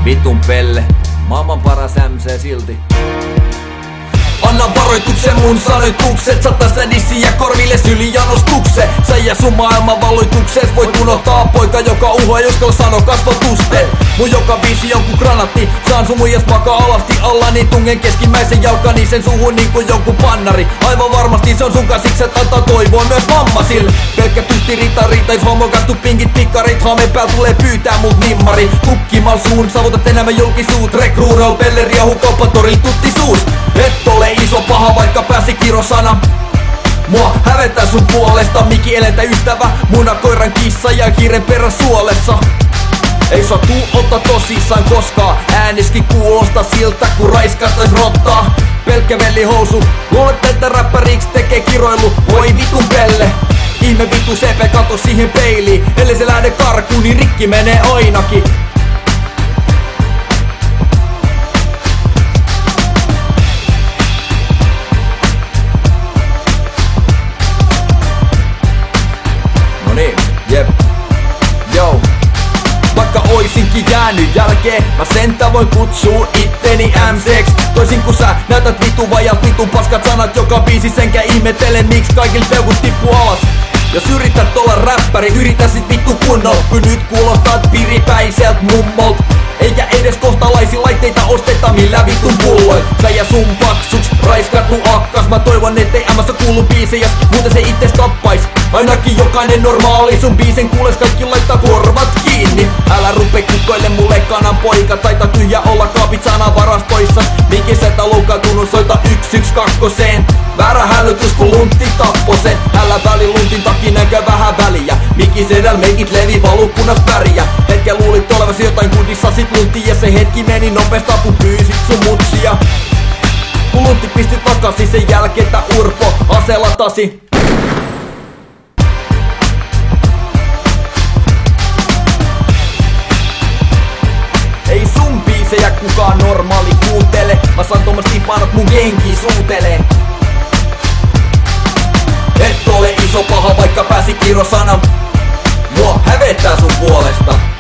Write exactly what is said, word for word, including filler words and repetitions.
Vitun pelle, maailman paras M C silti. Anna varoituksen mun sanoitukset, satas dissiä korville sylijanostukse. Sä ja sun maailman valloitukset voit unohtaa poika, joka uhoa jos kol sano kasvotusten. Mun joka biisi jonkun granatti, saan sun muijas makaa alasti alla, niin tungen keskimmäisen jalkani sen suhun niinku jonkun pannari. Aivan varmasti se on sun kasikset, antaa toivoa myös mammasil. Pelkkä tutti ritari tai homokastu pinkit pikkarit, haameen pääl tulee pyytää mut nimmari. Tukkimal suun, saavutat enemmän julkisuut, rekruunal pelleri ja hukauppatoril tutti suus. Et ole iso paha vaikka pääsi kirosana. Mua hävetää sun puolesta, Miki eläintä ystävä, munakoiran kissa ja hiiren perä suolessa. Ei saa tuu ota tosissaan koskaan, ääneskin kuulostaa siltä kun raiskatais rottaa. Pelkkä vellihousu, luulet että räppäriks tekee kiroilu, voi vitun pelle. Ihme vitu sepe, kato siihen peiliin, ellei se lähde karkuun niin rikki menee ainakin. Niin, jep, joo. Vaikka oisinkin jäänyt jälkeen, mä sentä voin kutsua itteni M C:ks. Toisin kun sä näytät vitu vajat vitun paskat sanat joka biisis, enkä ihmetele miksi kaikille peukut tippuu alas. Jos yrität olla räppäri, yritä sit vittu kunnolla, kun nyt kuulostat piripäiseltä mummolt. Eikä edes kohtalaisia laitteita osteta millä vitun pulloit. Sä ja sun paksuks raiskattu akkas, mä toivon ettei ämässä kuulu biisejäs, muuten se itse tappais. Ainakin jokainen normaali sun biisen kuules kaikki laittaa korvat kiinni. Älä rupe kukkoille mulle kanan poika, taita tyhjä olla kaapit sanavarastoissa. Miki sä loukkaantunut soita yks yks kakkoseen. Väärä hälytys kun luntti tappo sen. Älä väli luntin takia näkö vähän väliä. Miki sedäl meikit levi valukunnas väriä. Hetken luulit olevasi jotain kudissa sit luntti ja se hetki meni nopeesta kun pyysit sun mutsia. Kun luntti pisti takaisin sen jälkeen tää urpo aselatasi. Ei sun biisejä kukaan normaali kuuntele. Mä saan tommoset ipanat mun genkiin suutelee. Et ole iso paha vaikka pääsi kirosana. Mua hävettää sun puolesta.